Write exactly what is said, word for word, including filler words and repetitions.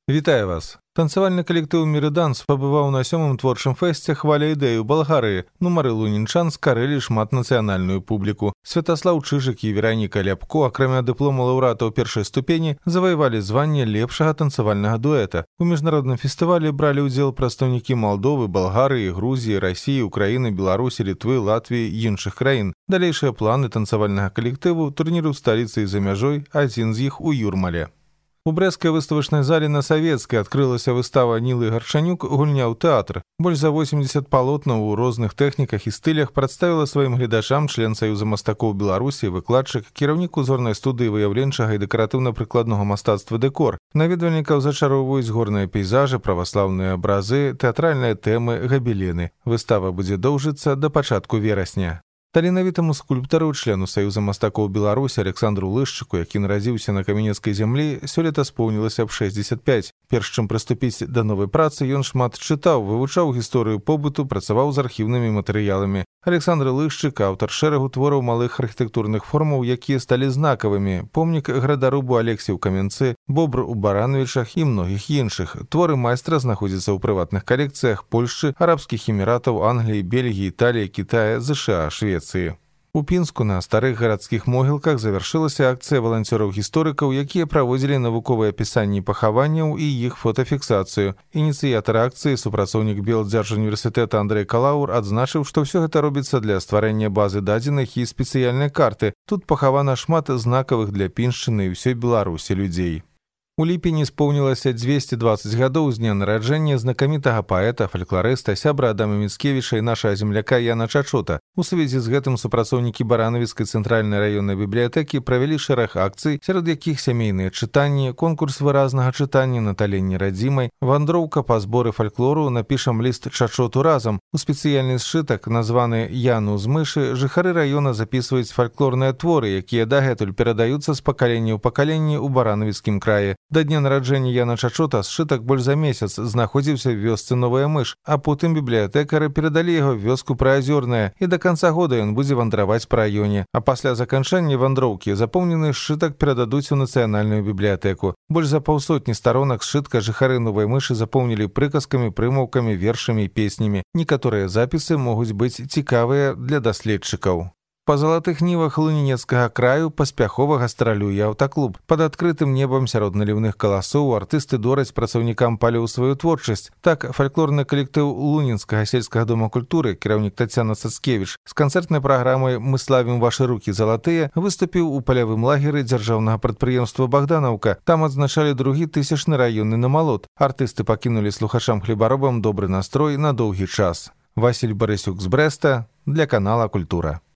Вітаю вас! Танцевальны калектыў «Мерыданс» пабываў на сёмым творчым фэсце «Хваля ідэй» у Балгарыі. Нумары лунінчан скарылі шматнацыянальную публіку. Святаслаў Чыжык і Вераніка Ляпко, акрамя дыплома лаўрэатаў першай ступені, заваявалі званне лепшага танцавальнага дуэта. У міжнародным фестывалі бралі ўдзел прадстаўнікі Малдовы, Балгарыі, Грузіі, Расіі, Украіны, Беларусі, Літвы, Латвіі і іншых краін. Далейшыя планы танцавальнага калектыву, турніры ў сталіцы і за мяжой, адзін з іх у Юрмале. У брэсцкай выставачнай зале на Савецкай адкрылася выстава Нілы Гарчанюк «Гульня ў тэатр». Больш за восемдзесят палотнаў у розных тэхніках і стылях прадставіла сваім гледачам член Саюза мастакоў Беларусі, выкладчык, кіраўнік узорнай студыі выяўленчага і дэкаратыўна-прыкладнога мастацтва «Дэкор». Наведвальнікаў зачароўваюць горныя пейзажы, праваслаўныя абразы, тэатральныя тэмы, габелены. Выстава будзе доўжыцца да пачатку верасня. Таленавітаму скульптару, члену Саюза мастакоў Беларусі Александру Лышчыку, які нарадзіўся на каменецкай зямлі, сёлета споўнілася б шэсцьдзесят пяць. Перш чым прыступіць да новай працы, ён шмат чытаў, вывучаў гісторыю побыту, працаваў з архіўнымі матэрыяламі. Александр Лышчык – аўтар шэрагу твораў малых архітэктурных формаў, якія сталі знакавымі. Помнік градарубу Алексі ў Камянцы, бобр у Барановічах і многіх іншых. Творы майстра знаходзяцца ў прыватных калекцыях Польшчы, Арабскіх Эміратаў, Англіі, Бельгіі, Італіі, Кітая, ЗША, Швецыі. У Пінску на старых гарадскіх могілках завяршылася акцыя валанцёраў-гісторыкаў, якія праводзілі навуковыя апісанні пахаванняў і іх фотафіксацыю. Ініцыятар акцыі, супрацоўнік Белдзяржуніверсітэта Андрэй Калаур, адзначыў, што ўсё гэта робіцца для стварэння базы дадзеных і спецыяльнай карты. Тут пахавана шмат знакавых для піншчыны і ўсёй Беларусі людзей. У ліпені споўнілася дзвесце дваццаць гадоў з дня нараджэння знакамітага паэта, фалькларыста, сябра Адама Міцкевіча і нашага земляка Яна Чачота. У сувязі з гэтым супрацоўнікі Баранавіцкай цэнтральнай раённай бібліятэкі правялі шэраг акцый, сярод якіх сямейныя чытанні, конкурс выразнага чытання на таленне радзімай, вандроўка па зборы фальклору «Напішам ліст Чачоту разам». У спецыяльны сшытак, названы «Яну з мышы», жыхары раёна запісваюць фальклорныя творы, якія дагэтуль перадаюцца з пакалення ў пакаленне ў Баранавіцкім краі. Да дня нараджэння Яна Чачота сшытак больш за месяц знаходзіўся ў вёсцы Новая Мыш, а потым бібліятэкары перадалі яго ў вёску Прыазёрная, і да канца года ён будзе вандраваць па раёне. А пасля заканчэння вандроўкі запоўнены сшытак перададуць у нацыянальную бібліятэку. Больш за паўсотні старонак сшытка жыхары Новай Мышы запоўнілі прыказкамі, прымаўкамі, вершамі і песнямі. Некаторыя запісы могуць быць цікавыя для даследчыкаў. Па залатых нівах лунінецкага краю паспяхова гастралюе аўтаклуб. Пад адкрытым небам сярод наліўных каласоў артысты дораць працаўнікам палёў сваю творчасць. Так, фальклорны калектыў Лунінскага сельскага дома культуры, кіраўнік Тацяна Цацкевіч, з канцэртнай праграмай «Мы славім вашы рукі залатыя» выступіў у палявым лагеры дзяржаўнага прадпрыемства «Богданаўка». Там адзначалі другі тысячны раённы намалот. Артысты пакінулі слухачам хлебаробам добры настрой на доўгі час. Васіль Барысюк з Брэста для канала «Культура».